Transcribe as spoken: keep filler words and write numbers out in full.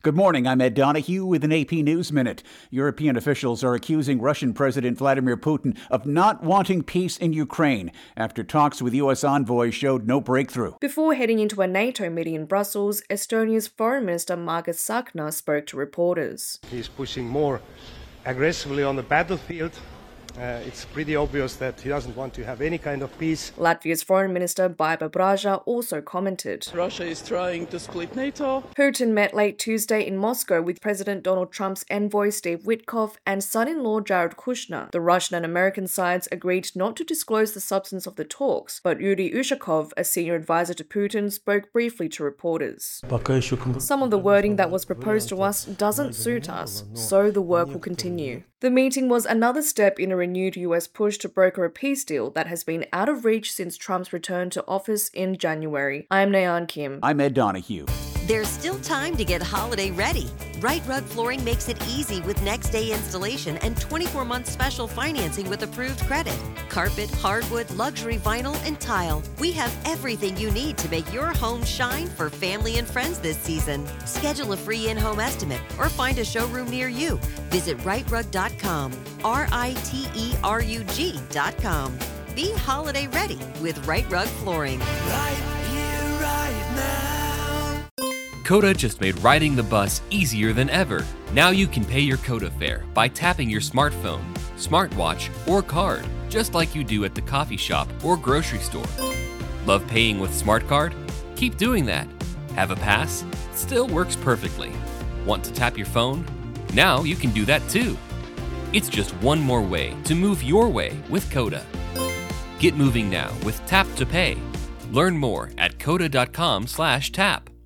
Good morning, I'm Ed Donahue with an A P News Minute. European officials are accusing Russian President Vladimir Putin of not wanting peace in Ukraine after talks with U S envoys showed no breakthrough. Before heading into a NATO meeting in Brussels, Estonia's Foreign Minister Margus Tsahkna spoke to reporters. He's pushing more aggressively on the battlefield. Uh, it's pretty obvious that he doesn't want to have any kind of peace. Latvia's Foreign Minister Baiba Braža also commented. Russia is trying to split NATO. Putin met late Tuesday in Moscow with President Donald Trump's envoy Steve Witkoff and son-in-law Jared Kushner. The Russian and American sides agreed not to disclose the substance of the talks, but Yuri Ushakov, a senior advisor to Putin, spoke briefly to reporters. Some of the wording that was proposed to us doesn't suit us, so the work will continue. The meeting was another step in a renewed U S push to broker a peace deal that has been out of reach since Trump's return to office in January. I'm Nayan Kim. I'm Ed Donahue. There's still time to get holiday ready. Right Rug Flooring makes it easy with next day installation and twenty-four month special financing with approved credit. Carpet, hardwood, luxury vinyl, and tile. We have everything you need to make your home shine for family and friends this season. Schedule a free in-home estimate or find a showroom near you. Visit right rug dot com. R I T E R U G dot com. Be holiday ready with Right Rug Flooring. Right here, right now. Coda just made riding the bus easier than ever. Now you can pay your Coda fare by tapping your smartphone, smartwatch, or card, just like you do at the coffee shop or grocery store. Love paying with SmartCard? Keep doing that. Have a pass? Still works perfectly. Want to tap your phone? Now you can do that too. It's just one more way to move your way with Coda. Get moving now with Tap to Pay. Learn more at coda dot com slash tap.